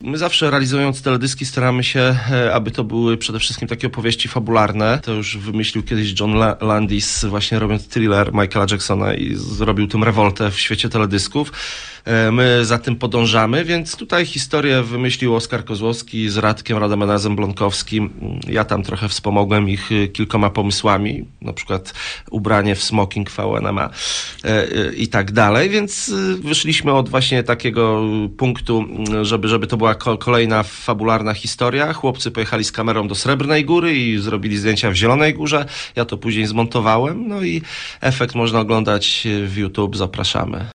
My zawsze realizując teledyski staramy się, aby to były przede wszystkim takie opowieści fabularne. To już wymyślił kiedyś John Landis, właśnie robiąc Thriller Michaela Jacksona i zrobił tym rewoltę w świecie teledysków. My za tym podążamy, więc tutaj historię wymyślił Oskar Kozłowski z Radkiem Radamenazem Blonkowskim. Ja tam trochę wspomogłem ich kilkoma pomysłami, na przykład ubranie w smoking VNMA i tak dalej, więc wyszliśmy od właśnie takiego punktu, żeby to była kolejna fabularna historia. Chłopcy pojechali z kamerą do Srebrnej Góry i zrobili zdjęcia w Zielonej Górze. Ja to później zmontowałem, no i efekt można oglądać w YouTube. Zapraszamy.